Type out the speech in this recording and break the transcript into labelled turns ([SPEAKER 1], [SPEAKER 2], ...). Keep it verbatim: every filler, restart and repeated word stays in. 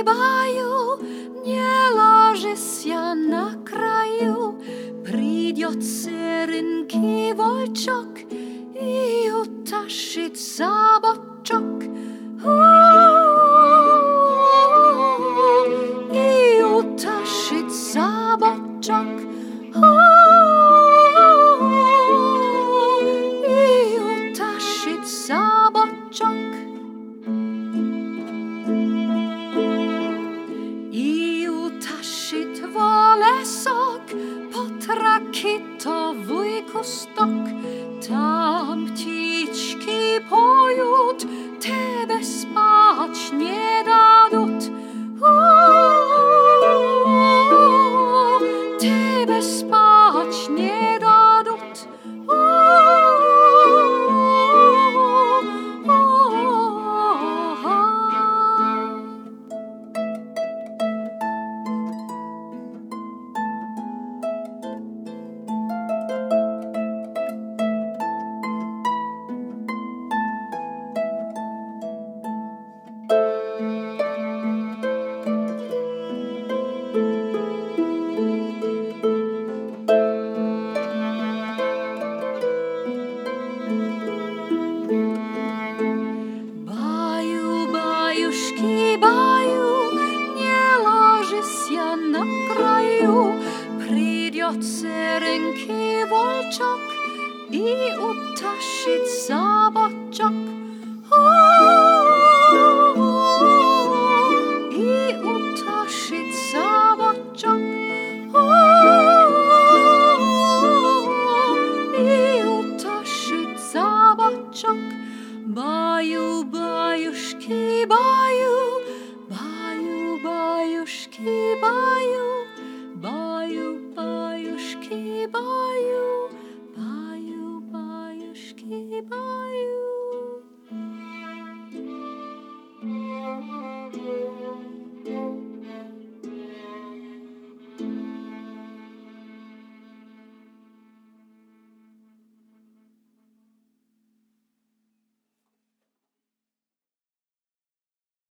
[SPEAKER 1] баю, не ложися на краю. Придет серенький волчок и утащит за бочок. И утащит за бочок. И утащит за бочок. И утащит в лесок под ракитовый кусток. Там птички поют, тебе спать не дадут. У-у-у, тебе спать не дадут. Баю, не ложися на краю. Придет серенький волчок и утащит за бочок.